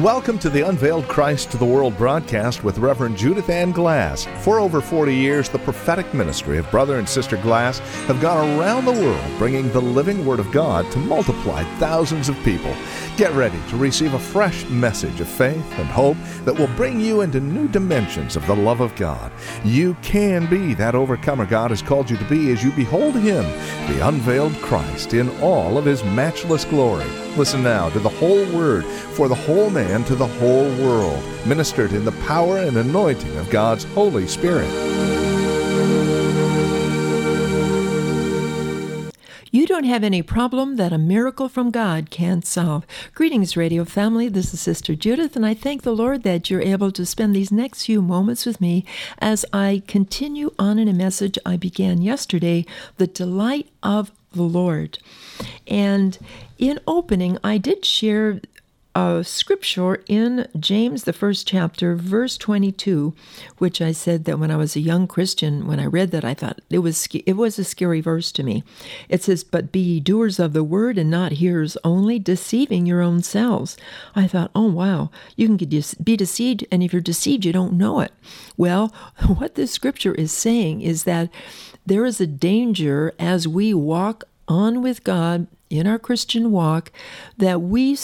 Welcome to the Unveiled Christ to the World broadcast with Reverend Judith Ann Glass. For over 40 years, the prophetic ministry of Brother and Sister Glass have gone around the world bringing the living Word of God to multiply thousands of people. Get ready to receive a fresh message of faith and hope that will bring you into new dimensions of the love of God. You can be that overcomer God has called you to be as you behold Him, the unveiled Christ, in all of His matchless glory. Listen now to the whole Word for the whole man to the whole world, ministered in the power and anointing of God's Holy Spirit. You don't have any problem that a miracle from God can't solve. Greetings, radio family. This is Sister Judith, and I thank the Lord that you're able to spend these next few moments with me as I continue on in a message I began yesterday, The Delight of the Lord. And in opening, I did share a scripture in James, the first chapter, verse 22, which I said that when I was a young Christian, when I read that, I thought it was a scary verse to me. It says, "But be ye doers of the word and not hearers only, deceiving your own selves." I thought, oh wow, you can be deceived, and if you're deceived, you don't know it. Well, what this scripture is saying is that there is a danger as we walk on with God in our Christian walk, that we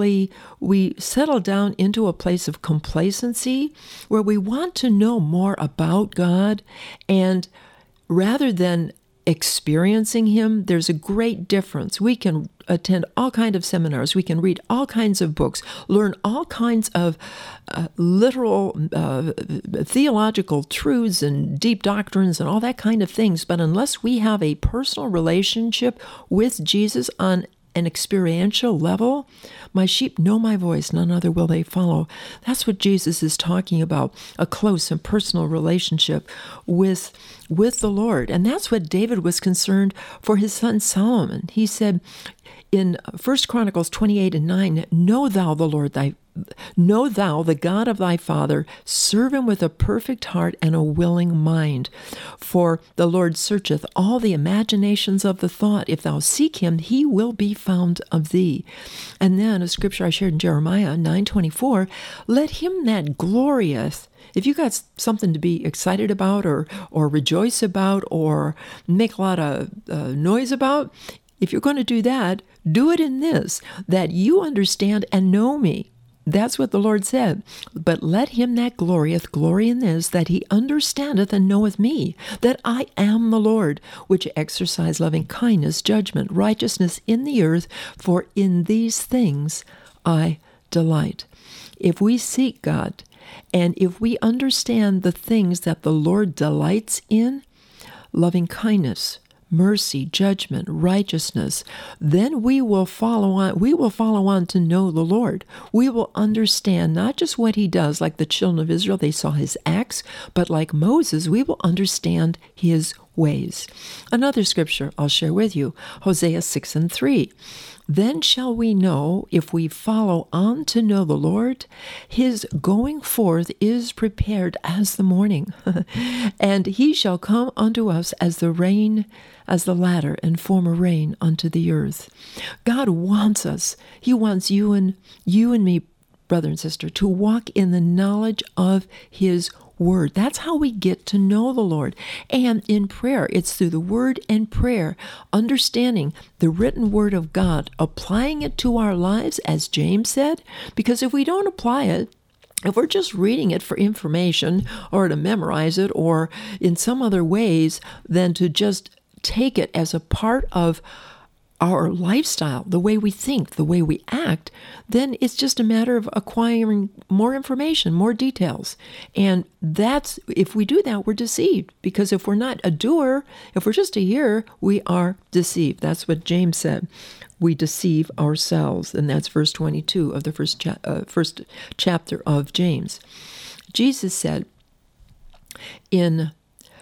settle down into a place of complacency where we want to know more about God, and rather than experiencing Him, there's a great difference. We can attend all kinds of seminars, we can read all kinds of books, learn all kinds of literal theological truths and deep doctrines and all that kind of things, but unless we have a personal relationship with Jesus on an experiential level, my sheep know my voice, none other will they follow. That's what Jesus is talking about, a close and personal relationship with the Lord. And that's what David was concerned for his son Solomon. He said in 1 Chronicles 28:9, Know thou, the God of thy father, serve him with a perfect heart and a willing mind. For the Lord searcheth all the imaginations of the thought. If thou seek him, he will be found of thee. And then a scripture I shared in Jeremiah 9:24, let him that glorieth. If you got something to be excited about or rejoice about or make a lot of noise about, if you're going to do that, do it in this, that you understand and know me. That's what the Lord said. But let him that glorieth glory in this, that he understandeth and knoweth me, that I am the Lord, which exercise loving kindness, judgment, righteousness in the earth, for in these things I delight. If we seek God, and if we understand the things that the Lord delights in, loving kindness, mercy, judgment, righteousness, then we will follow on. We will follow on to know the Lord. We will understand not just what he does, like the children of Israel, they saw his acts, but like Moses, we will understand his ways. Another scripture I'll share with you, Hosea 6:3. Then shall we know, if we follow on to know the Lord, his going forth is prepared as the morning, and he shall come unto us as the rain, as the latter and former rain unto the earth. God wants us. He wants you and me, brother and sister, to walk in the knowledge of his word. That's how we get to know the Lord. And in prayer, it's through the word and prayer, understanding the written word of God, applying it to our lives, as James said, because if we don't apply it, if we're just reading it for information or to memorize it or in some other ways than to just take it as a part of our lifestyle, the way we think, the way we act, then it's just a matter of acquiring more information, more details. And if we do that, we're deceived. Because if we're not a doer, if we're just a hearer, we are deceived. That's what James said. We deceive ourselves. And that's verse 22 of the first chapter of James. Jesus said in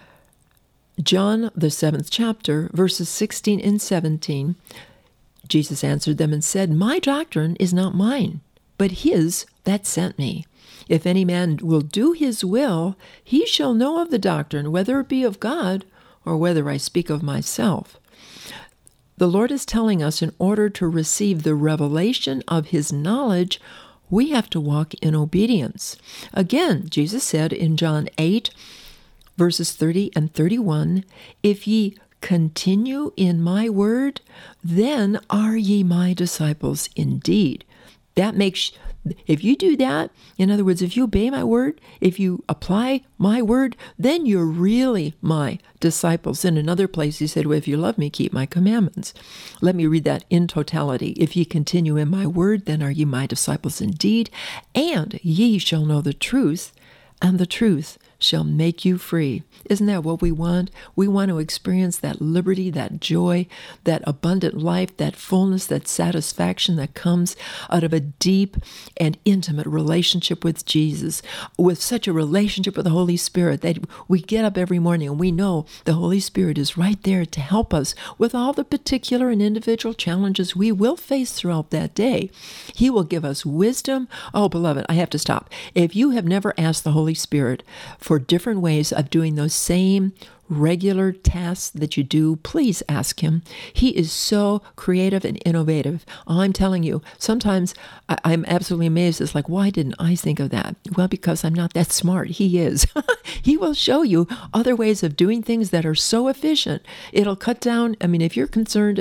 John, the 7th chapter, verses 16 and 17, Jesus answered them and said, My doctrine is not mine, but his that sent me. If any man will do his will, he shall know of the doctrine, whether it be of God or whether I speak of myself. The Lord is telling us in order to receive the revelation of his knowledge, we have to walk in obedience. Again, Jesus said in John 8, verses 30 and 31, if ye continue in my word, then are ye my disciples indeed. That makes, if you do that, in other words, if you obey my word, if you apply my word, then you're really my disciples. In another place, he said, well, if you love me, keep my commandments. Let me read that in totality. If ye continue in my word, then are ye my disciples indeed, and ye shall know the truth, and the truth shall make you free. Isn't that what we want? We want to experience that liberty, that joy, that abundant life, that fullness, that satisfaction that comes out of a deep and intimate relationship with Jesus, with such a relationship with the Holy Spirit that we get up every morning and we know the Holy Spirit is right there to help us with all the particular and individual challenges we will face throughout that day. He will give us wisdom. Oh, beloved, I have to stop. If you have never asked the Holy Spirit for different ways of doing those same regular tasks that you do, please ask him. He is so creative and innovative. I'm telling you, sometimes I'm absolutely amazed. It's like, why didn't I think of that? Well, because I'm not that smart. He is. He will show you other ways of doing things that are so efficient. It'll cut down. I mean, if you're concerned,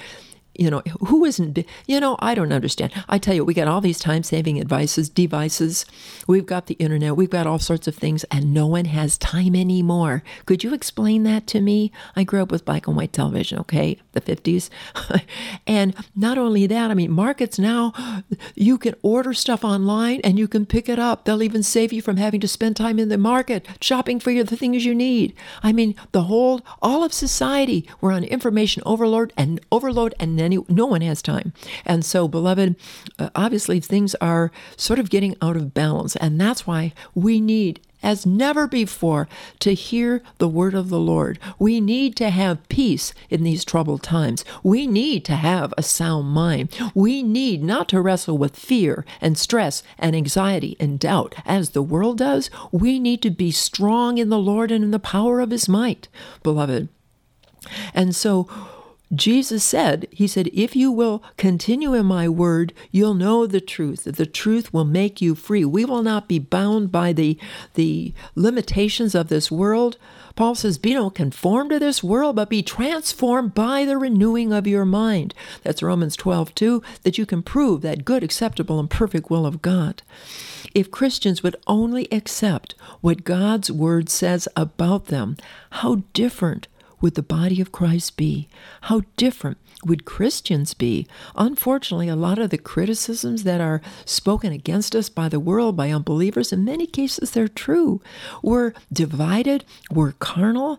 who isn't, I don't understand. I tell you, we got all these time-saving devices. We've got the internet. We've got all sorts of things, and no one has time anymore. Could you explain that to me? I grew up with black and white television, okay, the 50s. And not only that, I mean, markets now, you can order stuff online and you can pick it up. They'll even save you from having to spend time in the market shopping for the things you need. I mean, all of society, we're on information overload and no one has time. And so, beloved, obviously things are sort of getting out of balance. And that's why we need, as never before, to hear the word of the Lord. We need to have peace in these troubled times. We need to have a sound mind. We need not to wrestle with fear and stress and anxiety and doubt as the world does. We need to be strong in the Lord and in the power of his might, beloved. And so, Jesus said, he said, if you will continue in my word, you'll know the truth. The truth will make you free. We will not be bound by the limitations of this world. Paul says, be not conformed to this world, but be transformed by the renewing of your mind. That's Romans 12:2, that you can prove that good, acceptable, and perfect will of God. If Christians would only accept what God's word says about them, how different would the body of Christ be? How different would Christians be? Unfortunately, a lot of the criticisms that are spoken against us by the world, by unbelievers, in many cases they're true. We're divided, we're carnal.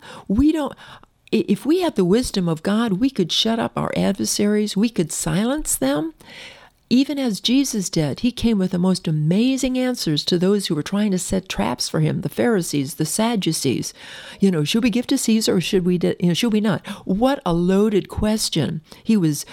If we had the wisdom of God, we could shut up our adversaries, we could silence them. Even as Jesus did, he came with the most amazing answers to those who were trying to set traps for him, the Pharisees, the Sadducees. Should we give to Caesar or should we not? What a loaded question. He was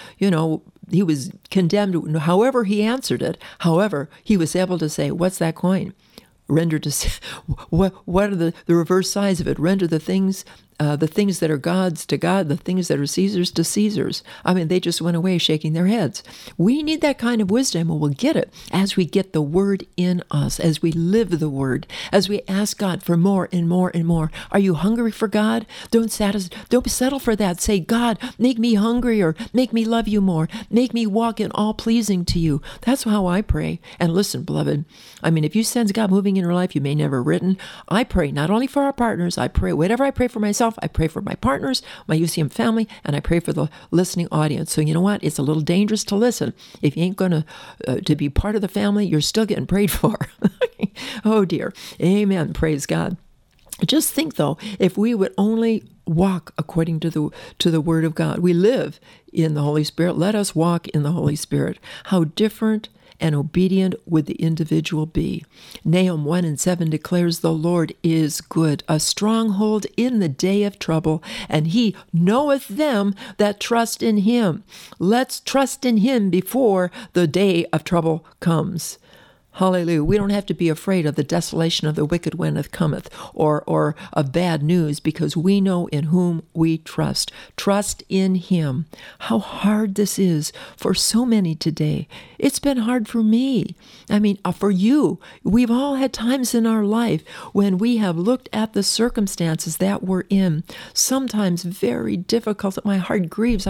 condemned however he answered it. However, he was able to say, what's that coin? Render to, what are the reverse sides of it? Render the things that are God's to God, the things that are Caesar's to Caesar's. I mean, they just went away shaking their heads. We need that kind of wisdom, and we'll get it as we get the word in us, as we live the word, as we ask God for more and more and more. Are you hungry for God? Don't settle for that. Say, God, make me hungry, or make me love you more. Make me walk in all pleasing to you. That's how I pray. And listen, beloved, I mean, if you sense God moving in your life, you may never have written. I pray not only for our partners, whatever I pray for myself, I pray for my partners, my UCM family, and I pray for the listening audience. So you know what? It's a little dangerous to listen. If you ain't going to be part of the family, you're still getting prayed for. Oh dear. Amen. Praise God. Just think though, if we would only walk according to the word of God. We live in the Holy Spirit. Let us walk in the Holy Spirit. How different and obedient would the individual be? Nahum 1:7 declares, the Lord is good, a stronghold in the day of trouble, and he knoweth them that trust in him. Let's trust in him before the day of trouble comes. Hallelujah. We don't have to be afraid of the desolation of the wicked when it cometh, or of bad news, because we know in whom we trust. Trust in Him. How hard this is for so many today. It's been hard for me. I mean, for you. We've all had times in our life when we have looked at the circumstances that we're in, sometimes very difficult. My heart grieves.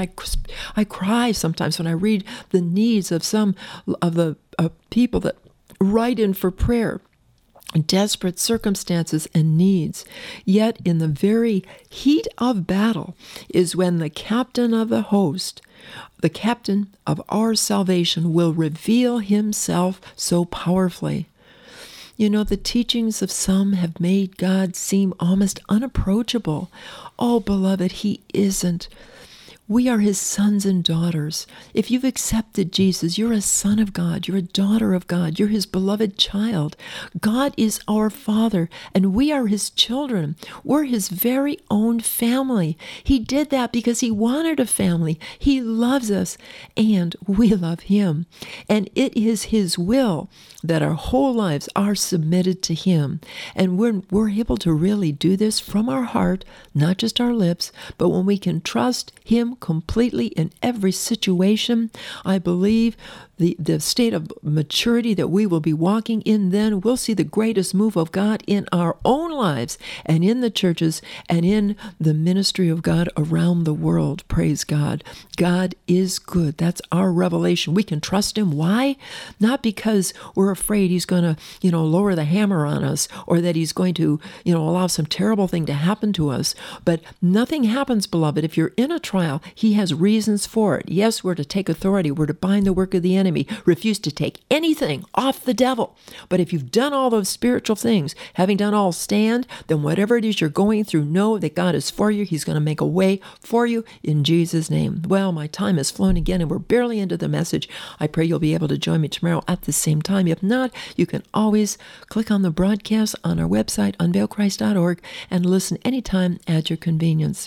I cry sometimes when I read the needs of some of the people that write in for prayer, desperate circumstances and needs. Yet in the very heat of battle is when the captain of the host, the captain of our salvation, will reveal himself so powerfully. You know, the teachings of some have made God seem almost unapproachable. Oh, beloved, He isn't. We are His sons and daughters. If you've accepted Jesus, you're a son of God. You're a daughter of God. You're His beloved child. God is our Father, and we are His children. We're His very own family. He did that because He wanted a family. He loves us, and we love Him. And it is His will that our whole lives are submitted to Him. And we're able to really do this from our heart, not just our lips, but when we can trust Him completely in every situation. I believe the state of maturity that we will be walking in then, we'll see the greatest move of God in our own lives and in the churches and in the ministry of God around the world. Praise God. God is good. That's our revelation. We can trust Him. Why? Not because we're afraid He's going to, lower the hammer on us, or that He's going to, allow some terrible thing to happen to us. But nothing happens, beloved. If you're in a trial, He has reasons for it. Yes, we're to take authority. We're to bind the work of the enemy. Refuse to take anything off the devil. But if you've done all those spiritual things, having done all stand, then whatever it is you're going through, know that God is for you. He's going to make a way for you in Jesus' name. Well, my time has flown again, and we're barely into the message. I pray you'll be able to join me tomorrow at the same time. If not, you can always click on the broadcast on our website, unveiledchrist.org, and listen anytime at your convenience.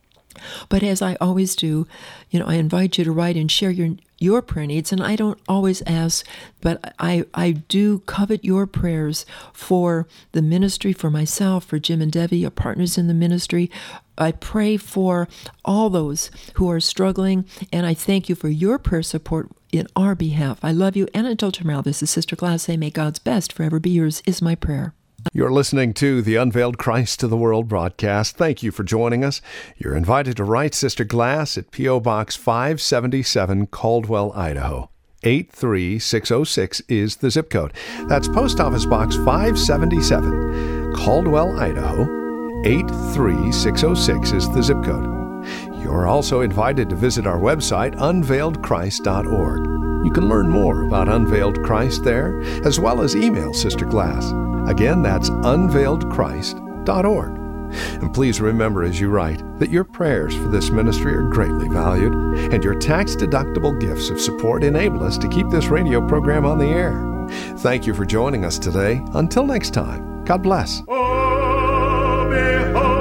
But as I always do, I invite you to write and share your prayer needs, and I don't always ask, but I do covet your prayers for the ministry, for myself, for Jim and Debbie, our partners in the ministry. I pray for all those who are struggling, and I thank you for your prayer support in our behalf. I love you, and until tomorrow, this is Sister Glass. May God's best forever be yours, is my prayer. You're listening to the Unveiled Christ to the World broadcast. Thank you for joining us. You're invited to write Sister Glass at P.O. Box 577, Caldwell, Idaho. 83606 is the zip code. That's Post Office Box 577, Caldwell, Idaho. 83606 is the zip code. You're also invited to visit our website, unveiledchrist.org. You can learn more about Unveiled Christ there, as well as email Sister Glass. Again, that's unveiledchrist.org. And please remember as you write that your prayers for this ministry are greatly valued, and your tax-deductible gifts of support enable us to keep this radio program on the air. Thank you for joining us today. Until next time, God bless. Oh, behold.